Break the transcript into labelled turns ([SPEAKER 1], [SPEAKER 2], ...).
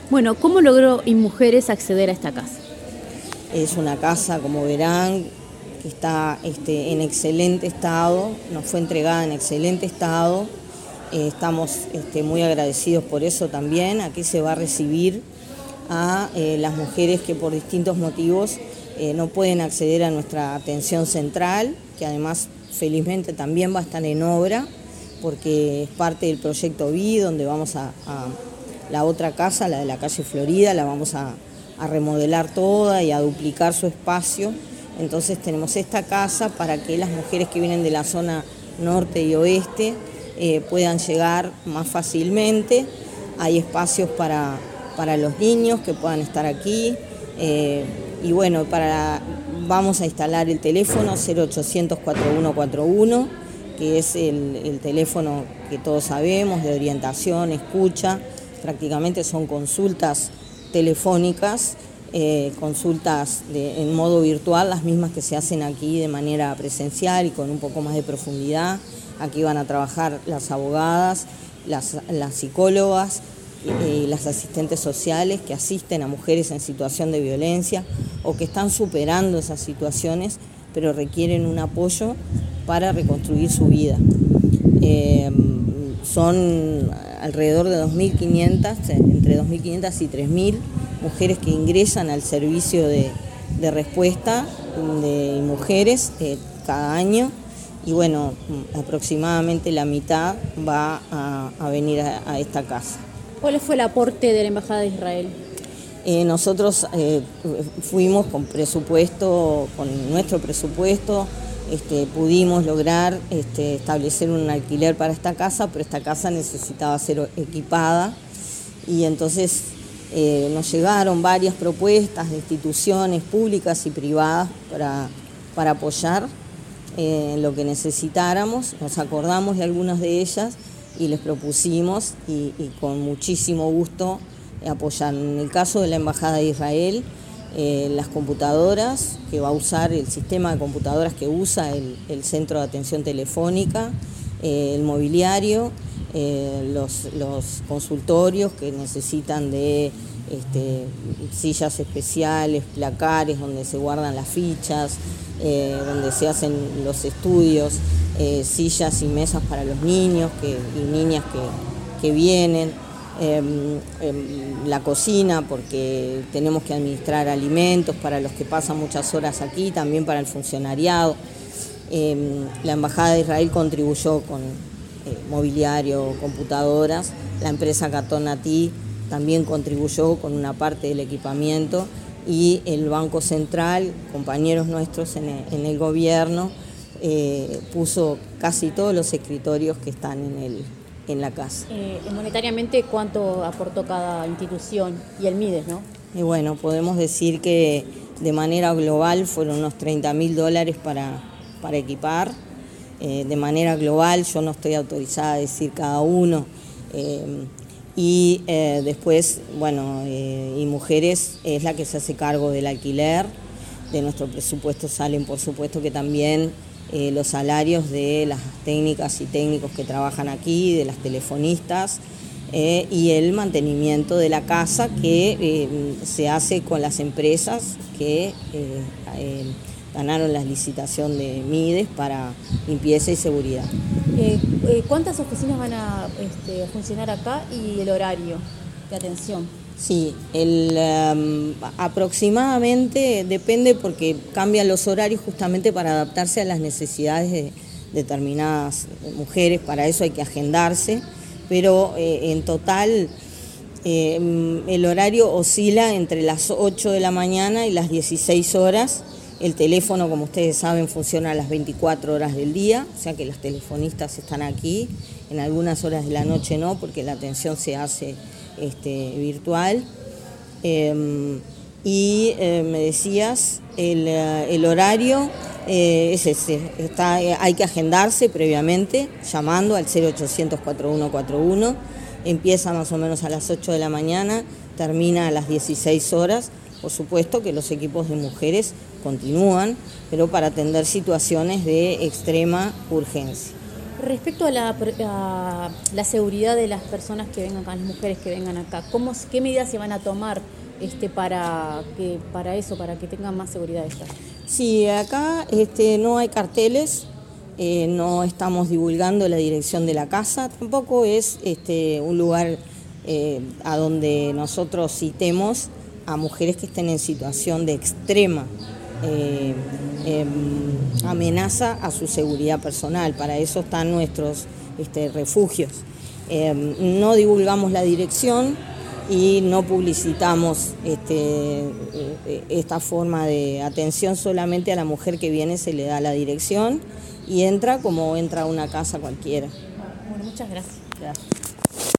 [SPEAKER 1] Bueno, ¿cómo logró InMujeres acceder a esta casa?
[SPEAKER 2] Es una casa, como verán, que está en excelente estado, nos fue entregada en excelente estado. Estamos muy agradecidos por eso también. Aquí se va a recibir a las mujeres que por distintos motivos no pueden acceder a nuestra atención central, que además felizmente también va a estar en obra, porque es parte del proyecto BI, donde vamos a la otra casa, la de la calle Florida, la vamos a remodelar toda y a duplicar su espacio. Entonces tenemos esta casa para que las mujeres que vienen de la zona norte y oeste puedan llegar más fácilmente. Hay espacios para los niños que puedan estar aquí. Y bueno, vamos a instalar el teléfono 0800 4141, que es el teléfono que todos sabemos, de orientación, escucha. Prácticamente son consultas telefónicas, consultas en modo virtual, las mismas que se hacen aquí de manera presencial y con un poco más de profundidad. Aquí van a trabajar las abogadas, las psicólogas y las asistentes sociales que asisten a mujeres en situación de violencia o que están superando esas situaciones, pero requieren un apoyo para reconstruir su vida. Son alrededor de 2.500, entre 2.500 y 3.000 mujeres que ingresan al servicio de respuesta de mujeres cada año, y bueno, aproximadamente la mitad va a venir a esta casa.
[SPEAKER 1] ¿Cuál fue el aporte de la Embajada de Israel?
[SPEAKER 2] Nosotros fuimos con presupuesto, con nuestro presupuesto. Pudimos lograr establecer un alquiler para esta casa, pero esta casa necesitaba ser equipada, y entonces nos llegaron varias propuestas de instituciones públicas y privadas para apoyar lo que necesitáramos. Nos acordamos de algunas de ellas y les propusimos, y con muchísimo gusto apoyaron. En el caso de la Embajada de Israel, las computadoras que va a usar, el sistema de computadoras que usa el centro de atención telefónica, el mobiliario, los consultorios que necesitan de sillas especiales, placares donde se guardan las fichas, donde se hacen los estudios, sillas y mesas para los niños y niñas que vienen. La cocina, porque tenemos que administrar alimentos para los que pasan muchas horas aquí, también para el funcionariado. La Embajada de Israel contribuyó con mobiliario, computadoras. La empresa Catonati también contribuyó con una parte del equipamiento, y el Banco Central, compañeros nuestros en el gobierno, puso casi todos los escritorios que están en la casa.
[SPEAKER 1] Monetariamente, ¿cuánto aportó cada institución? Y el Mides, ¿no?
[SPEAKER 2] Y bueno, podemos decir que de manera global fueron unos $30.000 para equipar. De manera global, yo no estoy autorizada a decir cada uno. Después, bueno, InMujeres es la que se hace cargo del alquiler. De nuestro presupuesto salen, por supuesto, que también los salarios de las técnicas y técnicos que trabajan aquí, de las telefonistas, y el mantenimiento de la casa que se hace con las empresas que ganaron la licitación de Mides para limpieza y seguridad.
[SPEAKER 1] ¿Cuántas oficinas van a funcionar acá y el horario de atención?
[SPEAKER 2] Sí, aproximadamente depende, porque cambian los horarios justamente para adaptarse a las necesidades de determinadas mujeres. Para eso hay que agendarse, pero en total el horario oscila entre las 8 de la mañana y las 16 horas. El teléfono, como ustedes saben, funciona a las 24 horas del día, o sea que las telefonistas están aquí. En algunas horas de la noche no, porque la atención se hace virtual. Me decías, el horario es ese. Hay que agendarse previamente llamando al 0800 4141. Empieza más o menos a las 8 de la mañana, termina a las 16 horas. Por supuesto que los equipos de mujeres continúan, pero para atender situaciones de extrema urgencia.
[SPEAKER 1] Respecto a la seguridad de las personas que vengan acá, las mujeres que vengan acá, ¿qué medidas se van a tomar para que tengan más seguridad estas?
[SPEAKER 2] Sí, acá no hay carteles, no estamos divulgando la dirección de la casa, tampoco es un lugar a donde nosotros citemos a mujeres que estén en situación de extrema amenaza a su seguridad personal. Para eso están nuestros refugios. No divulgamos la dirección y no publicitamos esta forma de atención. Solamente a la mujer que viene se le da la dirección y entra como entra a una casa cualquiera.
[SPEAKER 1] Bueno, muchas gracias.
[SPEAKER 2] Gracias.